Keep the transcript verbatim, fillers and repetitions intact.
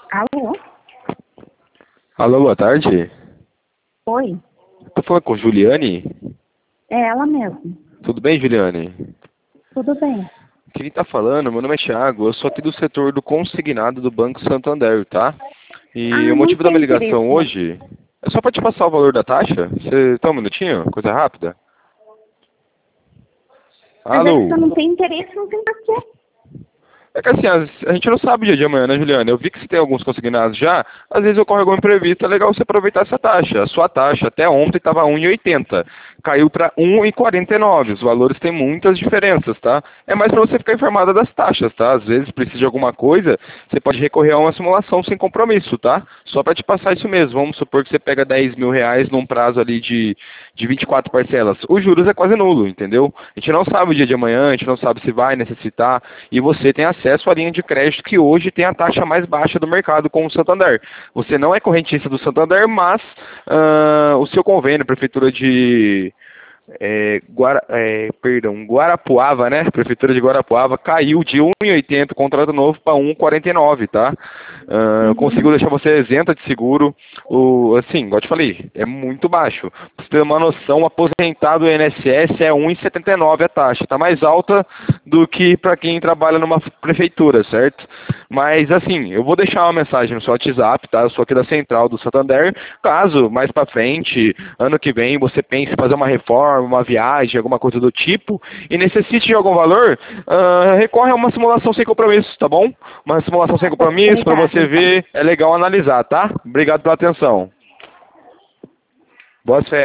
Alô? Alô, boa tarde. Oi? Tô falando com Juliane? É ela mesmo. Tudo bem, Juliane? Tudo bem. Quem tá falando, meu nome é Thiago, eu sou aqui do setor do consignado do Banco Santander, tá? E Ah, o não motivo da minha tem interesse, ligação não. hoje é só pra te passar o valor da taxa. Você tá um minutinho? Coisa rápida. Mas é que Alô? você não tem interesse, não tem porquê. É que assim, as- a gente não sabe o dia de amanhã, né, Juliana? Eu vi que você tem alguns consignados já. Às vezes ocorre algum imprevisto, é legal você aproveitar essa taxa. A sua taxa até ontem estava um e oitenta. Caiu para um e quarenta e nove. Os valores têm muitas diferenças, tá? É mais para você ficar informada das taxas, tá? Às vezes precisa de alguma coisa, você pode recorrer a uma simulação sem compromisso, tá? Só para te passar isso mesmo. Vamos supor que você pega dez mil reais num prazo ali de, de vinte e quatro parcelas. Os juros é quase nulo, entendeu? A gente não sabe o dia de amanhã, a gente não sabe se vai necessitar. E você tem acesso à linha de crédito que hoje tem a taxa mais baixa do mercado com o Santander. Você não é correntista do Santander, mas ah, o seu convênio, Prefeitura de é, Guara, é, perdão, Guarapuava, né? Prefeitura de Guarapuava caiu de um e oitenta contrato novo para um e quarenta e nove, tá? Ah, eu consigo Uhum. deixar você isenta de seguro. O, assim, igual eu te falei, é muito baixo. Pra você ter uma noção, o aposentado do I N S S é um e setenta e nove a taxa. Tá mais alta do que para quem trabalha numa prefeitura, certo? Mas assim, eu vou deixar uma mensagem no seu WhatsApp, tá? Eu sou aqui da Central do Santander. Caso mais para frente, ano que vem, você pense em fazer uma reforma, uma viagem, alguma coisa do tipo, e necessite de algum valor, ah, recorre a uma simulação sem compromisso, tá bom? Uma simulação sem compromisso para Obrigada, você então. ver, é legal analisar, tá? Obrigado pela atenção. Boas férias.